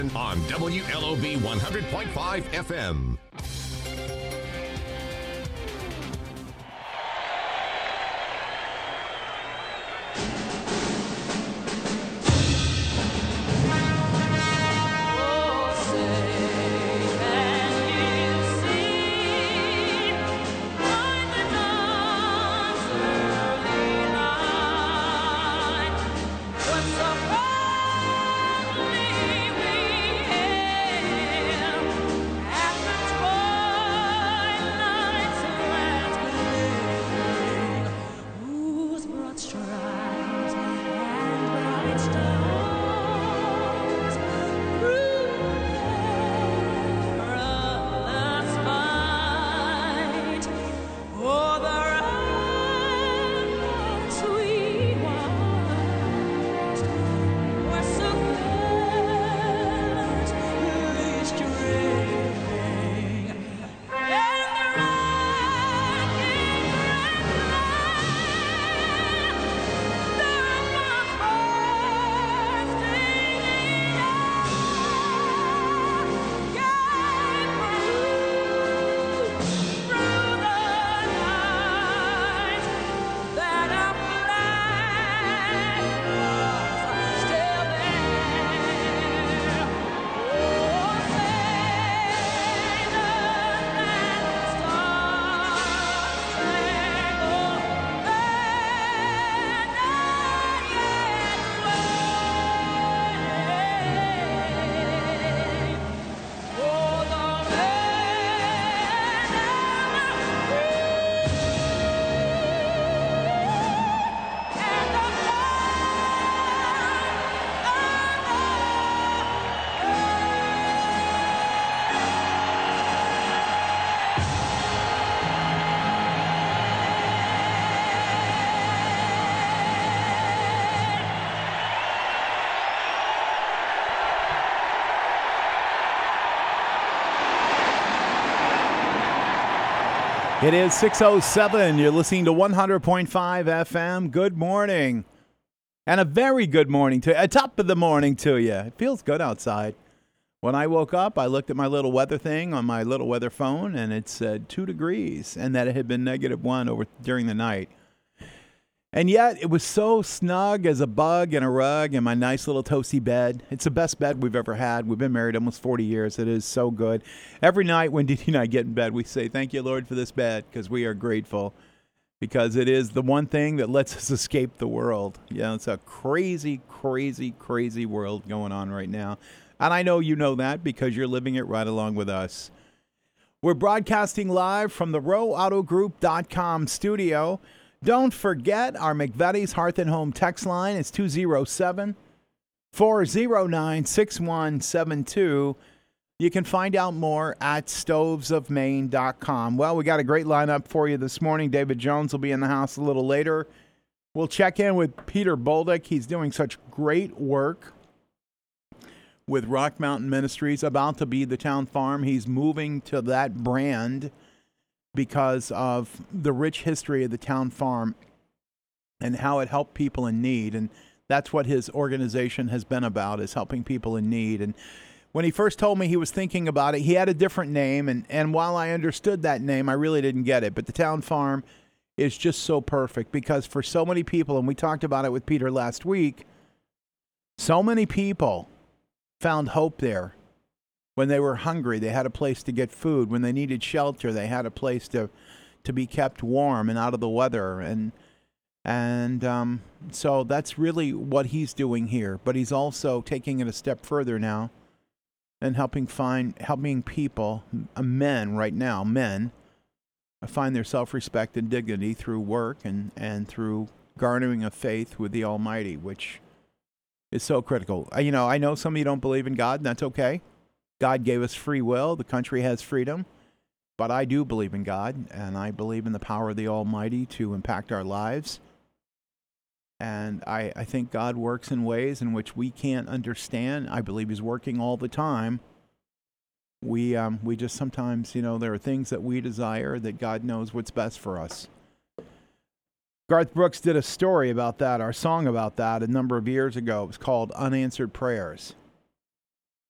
on WLOB 100.5 FM. It is 6:07. You're listening to 100.5 FM. Good morning. And a very good morning to you. Top of the morning to you. It feels good outside. When I woke up, I looked at my little weather thing on my little weather phone, and it said 2 degrees, and that it had been -1 during the night. And yet, it was so snug as a bug in a rug in my nice little toasty bed. It's the best bed we've ever had. We've been married almost 40 years. It is so good. Every night when Didi and I get in bed, we say, thank you, Lord, for this bed, because we are grateful, because it is the one thing that lets us escape the world. Yeah, it's a crazy, crazy, crazy world going on right now. And I know you know that because you're living it right along with us. We're broadcasting live from the RowAutoGroup.com studio. Don't forget our McVetti's Hearth and Home text line is 207-409-6172. You can find out more at stovesofmaine.com. Well, we got a great lineup for you this morning. David Jones will be in the house a little later. We'll check in with Peter Bolduc. He's doing such great work with Rock Mountain Ministries, about to be the town farm. He's moving to that brand because of the rich history of the town farm and how it helped people in need. And that's what his organization has been about, is helping people in need. And when he first told me he was thinking about it, he had a different name. And while I understood that name, I really didn't get it. But the town farm is just so perfect, because for so many people, and we talked about it with Peter last week, so many people found hope there. When they were hungry, they had a place to get food. When they needed shelter, they had a place to be kept warm and out of the weather. And so that's really what he's doing here. But he's also taking it a step further now and helping people, men, find their self-respect and dignity through work and through garnering of faith with the Almighty, which is so critical. I know some of you don't believe in God, and that's okay. God gave us free will. The country has freedom. But I do believe in God, and I believe in the power of the Almighty to impact our lives. And I think God works in ways in which we can't understand. I believe he's working all the time. We just sometimes, there are things that we desire that God knows what's best for us. Garth Brooks did a story about that, our song about that, a number of years ago. It was called Unanswered Prayers.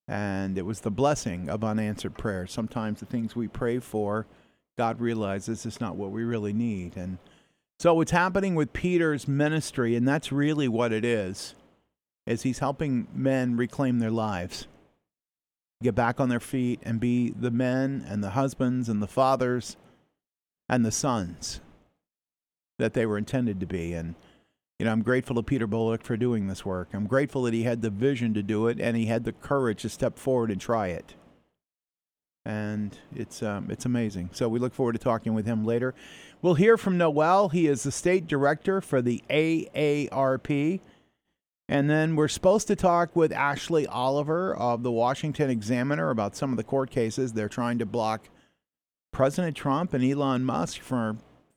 And it was the blessing of unanswered prayer. Sometimes the things we pray for, God realizes it's not what we really need. And so it's happening with Peter's ministry, and that's really what it is he's helping men reclaim their lives, get back on their feet, and be the men and the husbands and the fathers and the sons that they were intended to be. And I'm grateful to Peter Bolduc for doing this work. I'm grateful that he had the vision to do it, and he had the courage to step forward and try it. And it's amazing. So we look forward to talking with him later. We'll hear from Noel. He is the state director for the AARP. And then we're supposed to talk with Ashley Oliver of the Washington Examiner about some of the court cases. They're trying to block President Trump and Elon Musk from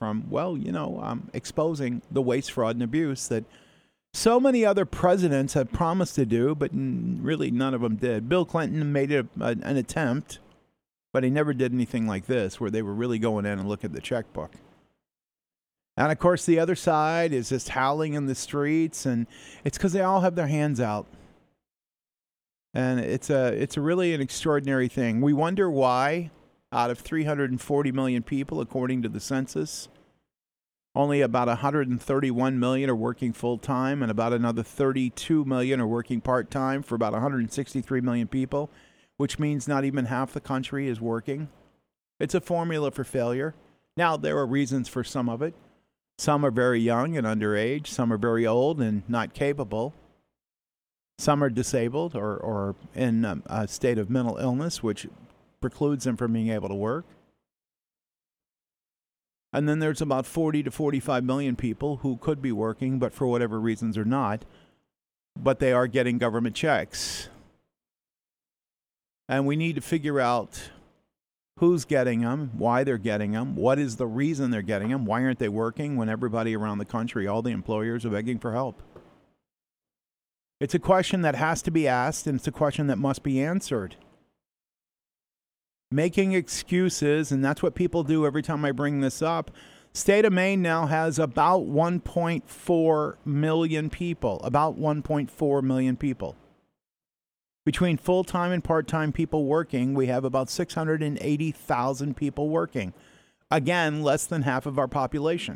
exposing the waste, fraud, and abuse that so many other presidents have promised to do, but really none of them did. Bill Clinton made an attempt, but he never did anything like this, where they were really going in and looking at the checkbook. And, of course, the other side is just howling in the streets, and it's because they all have their hands out. And it's really an extraordinary thing. We wonder why, out of 340 million people, according to the census, only about 131 million are working full-time, and about another 32 million are working part-time for about 163 million people, which means not even half the country is working. It's a formula for failure. Now, there are reasons for some of it. Some are very young and underage. Some are very old and not capable. Some are disabled or in a state of mental illness, which precludes them from being able to work. And then there's about 40 to 45 million people who could be working, but for whatever reasons are not. But they are getting government checks. And we need to figure out who's getting them, why they're getting them, what is the reason they're getting them, why aren't they working when everybody around the country, all the employers, are begging for help. It's a question that has to be asked, and it's a question that must be answered. Making excuses, and that's what people do every time I bring this up. State of Maine now has about 1.4 million people, Between full-time and part-time people working, we have about 680,000 people working. Again, less than half of our population.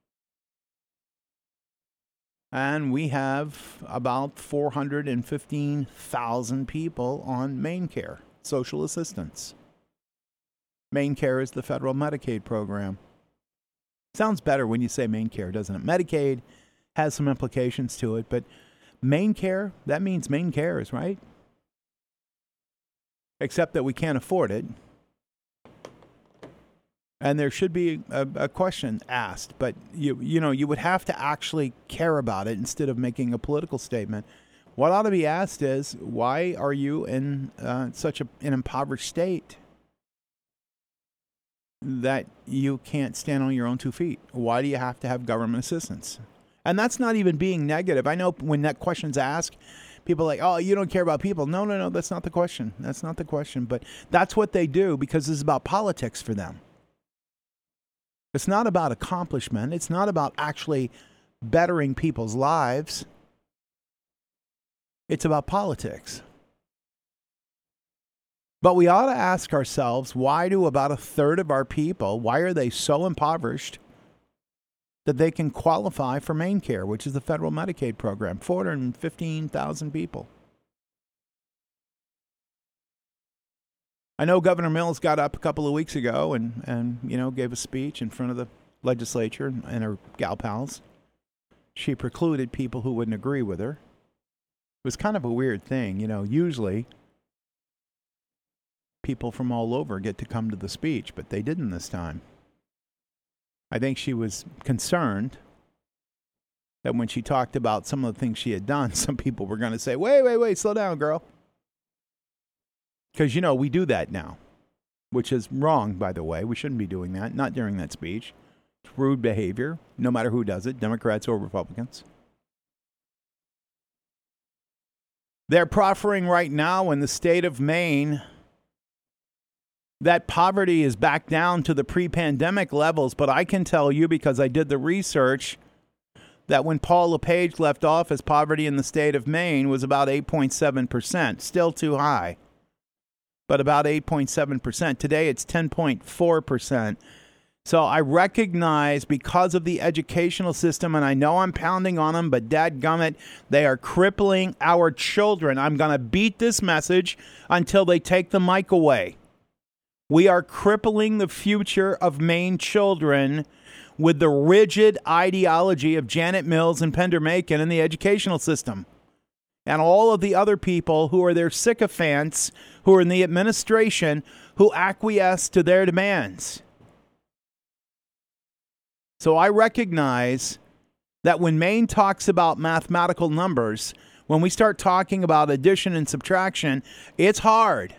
And we have about 415,000 people on MaineCare, social assistance. MaineCare is the federal Medicaid program. Sounds better when you say MaineCare, doesn't it? Medicaid has some implications to it, but MaineCare, that means Maine cares, right? Except that we can't afford it. And there should be a question asked, but you would have to actually care about it instead of making a political statement. What ought to be asked is, why are you in such an impoverished state that you can't stand on your own 2 feet? Why do you have to have government assistance? And that's not even being negative. I know when that question's asked, people are like, oh, you don't care about people. No, that's not the question. That's not the question. But that's what they do because it's about politics for them. It's not about accomplishment. It's not about actually bettering people's lives. It's about politics. But we ought to ask ourselves, why do about a third of our people, why are they so impoverished that they can qualify for MaineCare, which is the federal Medicaid program, 415,000 people? I know Governor Mills got up a couple of weeks ago and gave a speech in front of the legislature and her gal pals. She precluded people who wouldn't agree with her. It was kind of a weird thing. Usually people from all over get to come to the speech, but they didn't this time. I think she was concerned that when she talked about some of the things she had done, some people were going to say, wait, slow down, girl. Because, we do that now, which is wrong, by the way. We shouldn't be doing that, not during that speech. It's rude behavior, no matter who does it, Democrats or Republicans. They're proffering right now in the state of Maine that poverty is back down to the pre-pandemic levels, but I can tell you, because I did the research, that when Paul LePage left office, poverty in the state of Maine was about 8.7%. Still too high, but about 8.7%. Today it's 10.4%. So I recognize, because of the educational system, and I know I'm pounding on them, but dadgummit, they are crippling our children. I'm going to beat this message until they take the mic away. We are crippling the future of Maine children with the rigid ideology of Janet Mills and Pender Macon in the educational system. And all of the other people who are their sycophants, who are in the administration, who acquiesce to their demands. So I recognize that when Maine talks about mathematical numbers, when we start talking about addition and subtraction, it's hard.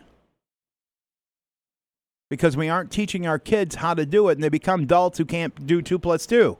Because we aren't teaching our kids how to do it, and they become adults who can't do 2 plus 2.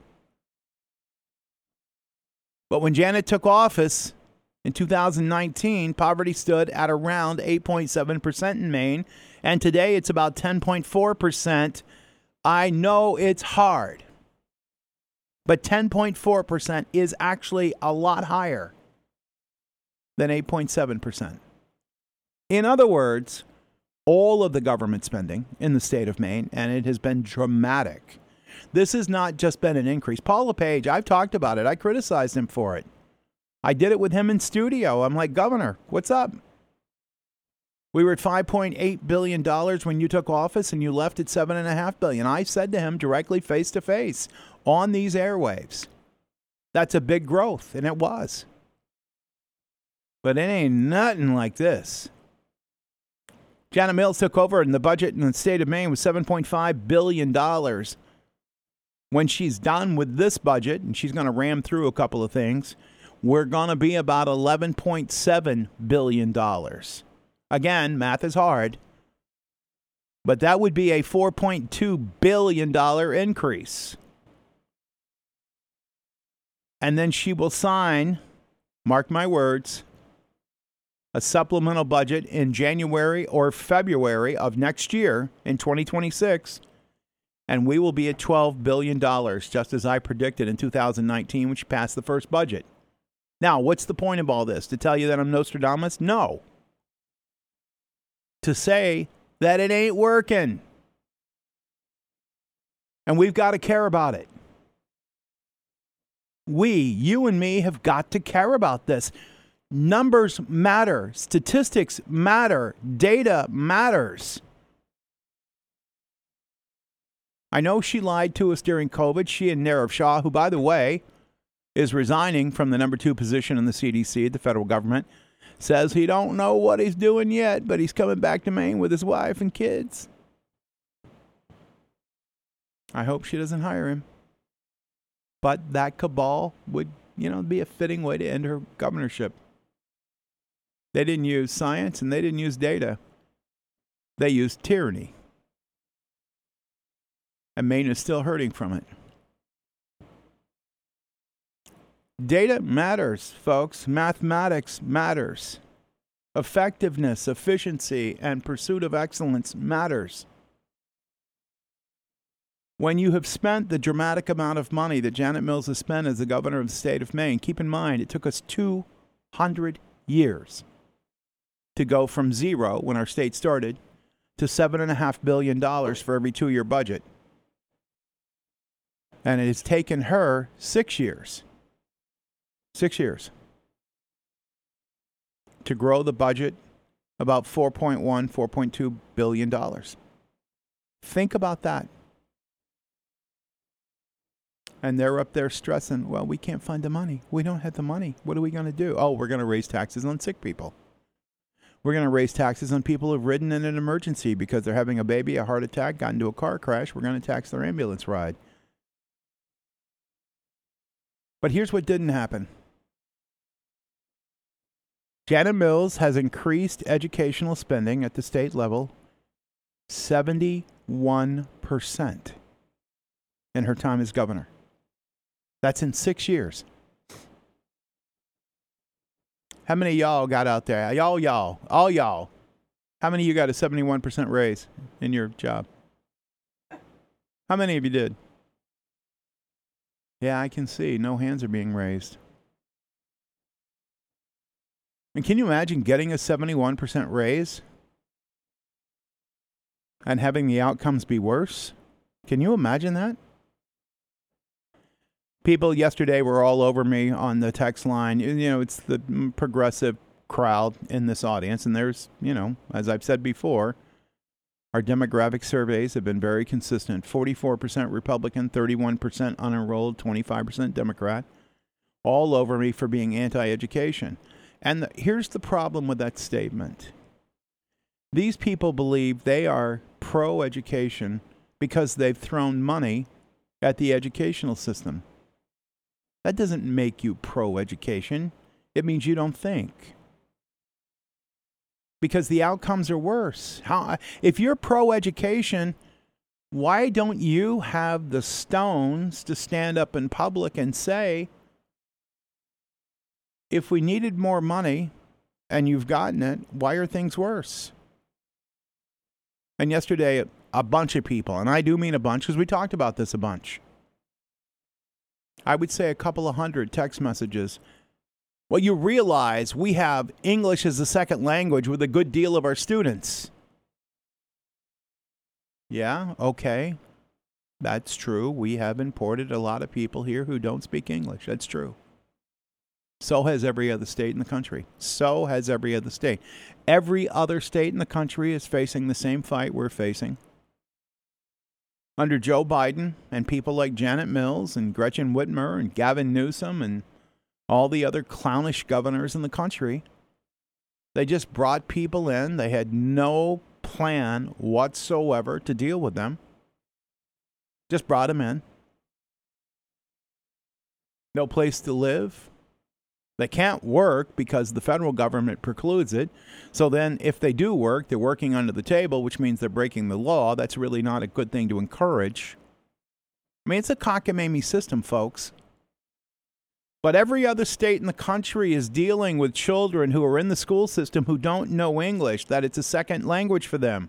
But when Janet took office in 2019, poverty stood at around 8.7% in Maine, and today it's about 10.4%. I know it's hard, but 10.4% is actually a lot higher than 8.7%. In other words, all of the government spending in the state of Maine, and it has been dramatic. This has not just been an increase. Paul LePage, I've talked about it. I criticized him for it. I did it with him in studio. I'm like, Governor, what's up? We were at $5.8 billion when you took office, and you left at $7.5 billion. I said to him directly, face to face, on these airwaves, that's a big growth, and it was. But it ain't nothing like this. Janet Mills took over, and the budget in the state of Maine was $7.5 billion. When she's done with this budget, and she's going to ram through a couple of things, we're going to be about $11.7 billion. Again, math is hard, but that would be a $4.2 billion increase. And then she will sign, mark my words, a supplemental budget in January or February of next year in 2026, and we will be at $12 billion, just as I predicted in 2019 when she passed the first budget. Now, what's the point of all this? To tell you that I'm Nostradamus? No. To say that it ain't working. And we've got to care about it. You and me, have got to care about this. Numbers matter. Statistics matter. Data matters. I know she lied to us during COVID. She and Nirav Shah, who, by the way, is resigning from the number 2 position in the CDC, the federal government, says he don't know what he's doing yet, but he's coming back to Maine with his wife and kids. I hope she doesn't hire him. But that cabal would, be a fitting way to end her governorship. They didn't use science and they didn't use data. They used tyranny. And Maine is still hurting from it. Data matters, folks. Mathematics matters. Effectiveness, efficiency, and pursuit of excellence matters. When you have spent the dramatic amount of money that Janet Mills has spent as the governor of the state of Maine, keep in mind it took us 200 years to go from zero when our state started to $7.5 billion for every 2-year budget. And it has taken her 6 years. 6 years. To grow the budget about $4.2 billion. Think about that. And they're up there stressing, well, we can't find the money. We don't have the money. What are we going to do? Oh, we're going to raise taxes on sick people. We're going to raise taxes on people who've ridden in an emergency because they're having a baby, a heart attack, got into a car crash. We're going to tax their ambulance ride. But here's what didn't happen. Janet Mills has increased educational spending at the state level 71% in her time as governor. That's in 6 years. How many of y'all got out there? All y'all. How many of you got a 71% raise in your job? How many of you did? Yeah, I can see. No hands are being raised. And can you imagine getting a 71% raise and having the outcomes be worse? Can you imagine that? People yesterday were all over me on the text line. You know, it's the progressive crowd in this audience. And there's, as I've said before, our demographic surveys have been very consistent. 44% Republican, 31% unenrolled, 25% Democrat. All over me for being anti-education. And here's the problem with that statement. These people believe they are pro-education because they've thrown money at the educational system. That doesn't make you pro-education. It means you don't think. Because the outcomes are worse. If you're pro-education, why don't you have the stones to stand up in public and say, if we needed more money and you've gotten it, why are things worse? And yesterday, a bunch of people, and I do mean a bunch because we talked about this a bunch. I would say a couple of hundred text messages. Well, you realize we have English as a second language with a good deal of our students. Yeah, okay. That's true. We have imported a lot of people here who don't speak English. That's true. So has every other state in the country. So has every other state. Every other state in the country is facing the same fight we're facing. Under Joe Biden and people like Janet Mills and Gretchen Whitmer and Gavin Newsom and all the other clownish governors in the country, they just brought people in. They had no plan whatsoever to deal with them. Just brought them in. No place to live. They can't work because the federal government precludes it. So then if they do work, they're working under the table, which means they're breaking the law. That's really not a good thing to encourage. I mean, it's a cockamamie system, folks. But every other state in the country is dealing with children who are in the school system who don't know English, that it's a second language for them.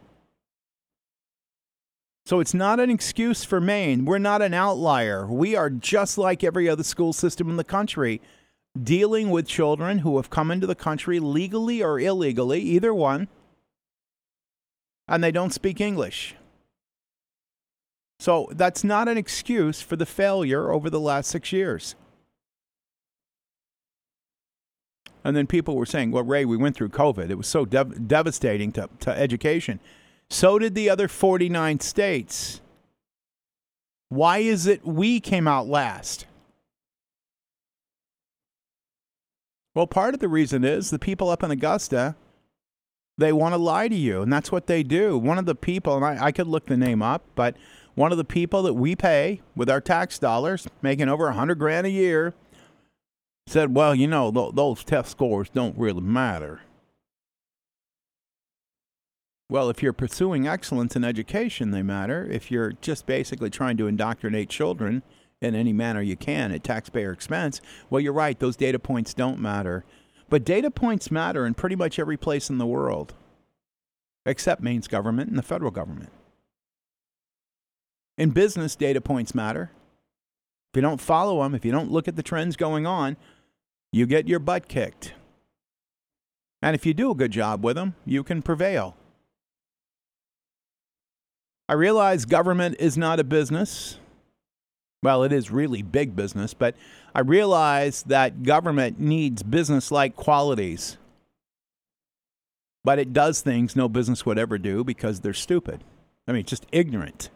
So it's not an excuse for Maine. We're not an outlier. We are just like every other school system in the country, dealing with children who have come into the country legally or illegally, either one, and they don't speak English. So that's not an excuse for the failure over the last 6 years. And then people were saying, well, Ray, we went through COVID. It was so devastating to education. So did the other 49 states. Why is it we came out last? Well, part of the reason is the people up in Augusta, they want to lie to you, and that's what they do. One of the people, and I could look the name up, but one of the people that we pay with our tax dollars, making over $100,000 a year, said, well, those test scores don't really matter. Well, if you're pursuing excellence in education, they matter. If you're just basically trying to indoctrinate children in any manner you can at taxpayer expense, well, you're right, those data points don't matter. But data points matter in pretty much every place in the world, except Maine's government and the federal government. In business, data points matter. If you don't follow them, if you don't look at the trends going on, you get your butt kicked. And if you do a good job with them, you can prevail. I realize government is not a business. Well, it is really big business, but I realize that government needs business-like qualities. But it does things no business would ever do because they're stupid. I mean, just ignorant.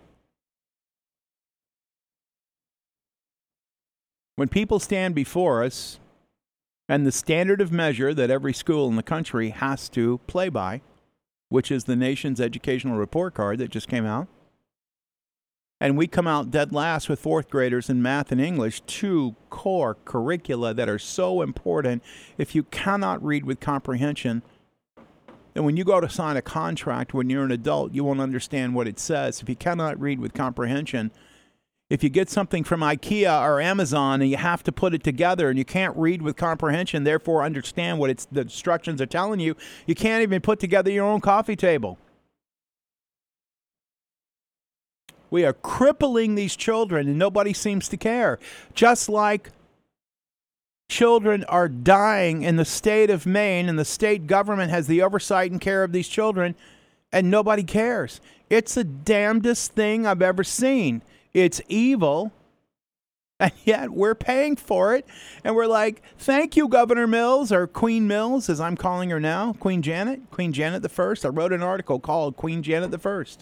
When people stand before us, and the standard of measure that every school in the country has to play by, which is the nation's educational report card that just came out, and we come out dead last with fourth graders in math and English, two core curricula that are so important. If you cannot read with comprehension, then when you go to sign a contract when you're an adult, you won't understand what it says. If you cannot read with comprehension, if you get something from IKEA or Amazon and you have to put it together and you can't read with comprehension, therefore understand what the instructions are telling you, you can't even put together your own coffee table. We are crippling these children, and nobody seems to care. Just like children are dying in the state of Maine, and the state government has the oversight and care of these children, and nobody cares. It's the damnedest thing I've ever seen. It's evil, and yet we're paying for it. And we're like, thank you, Governor Mills, or Queen Mills, as I'm calling her now, Queen Janet the First. I wrote an article called Queen Janet the First.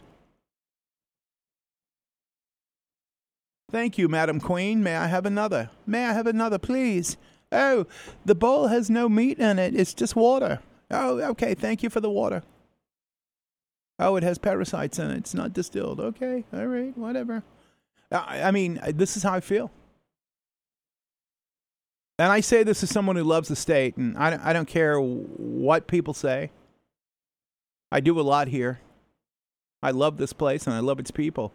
Thank you, Madam Queen. May I have another? May I have another, please? Oh, the bowl has no meat in it. It's just water. Oh, okay. Thank you for the water. Oh, it has parasites in it. It's not distilled. Okay. All right. Whatever. I mean, this is how I feel. And I say this as someone who loves the state, and I don't care what people say. I do a lot here. I love this place, and I love its people.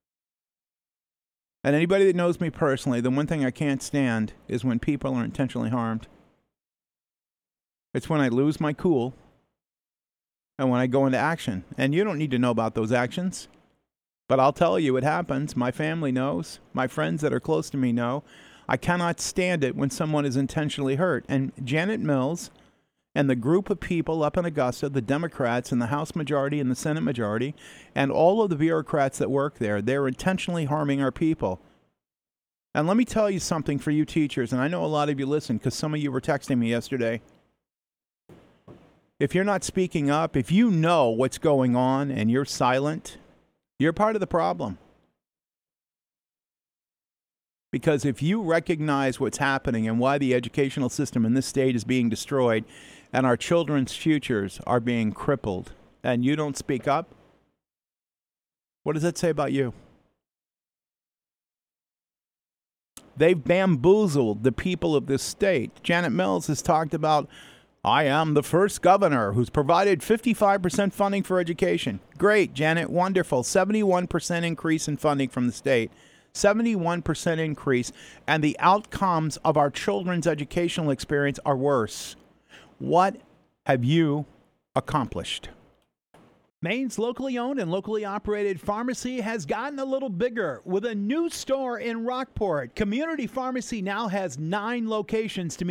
And anybody that knows me personally, the one thing I can't stand is when people are intentionally harmed. It's when I lose my cool and when I go into action. And you don't need to know about those actions, but I'll tell you it happens. My family knows. My friends that are close to me know. I cannot stand it when someone is intentionally hurt. And Janet Mills and the group of people up in Augusta, the Democrats and the House majority and the Senate majority, and all of the bureaucrats that work there, they're intentionally harming our people. And let me tell you something for you teachers, and I know a lot of you listen because some of you were texting me yesterday. If you're not speaking up, if you know what's going on and you're silent, you're part of the problem. Because if you recognize what's happening and why the educational system in this state is being destroyed and our children's futures are being crippled, and you don't speak up, what does that say about you? They've bamboozled the people of this state. Janet Mills has talked about, I am the first governor who's provided 55% funding for education. Great, Janet, wonderful. 71% increase in funding from the state. 71% increase, and the outcomes of our children's educational experience are worse. What have you accomplished? Maine's locally owned and locally operated pharmacy has gotten a little bigger with a new store in Rockport. Community Pharmacy now has 9 locations to meet